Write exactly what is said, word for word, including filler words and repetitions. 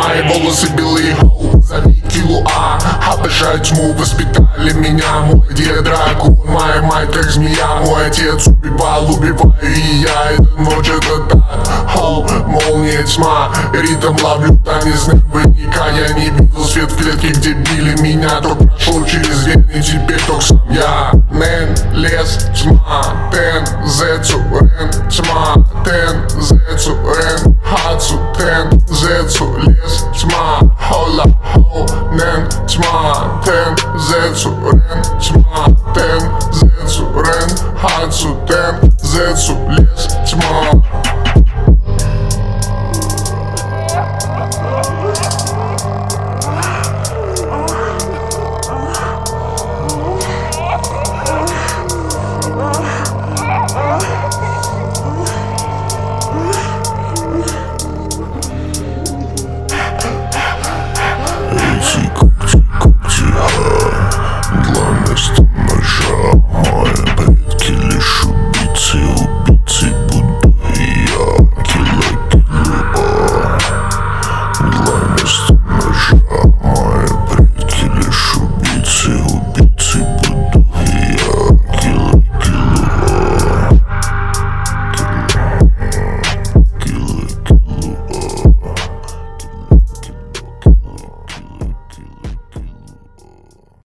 Мои волосы белые, хоу, зови килуа. Обожаю тьму, воспитали меня мой дед дракон, моя мать как змея, мой отец убивал, убиваю и я. Эта ночь это так, хоу, молния, тьма, ритм ловлю, танец наверняка. Я не видел свет в клетке, где били меня. Ток прошел через вены, теперь ток сам я. Нэн, лес, тьма, тен, зецу, рен, тьма, тен, зецу, рен, хацу, тен, зецу, лес, тьма, хола, хоу, нэн, тьма, тен, зецу, рен.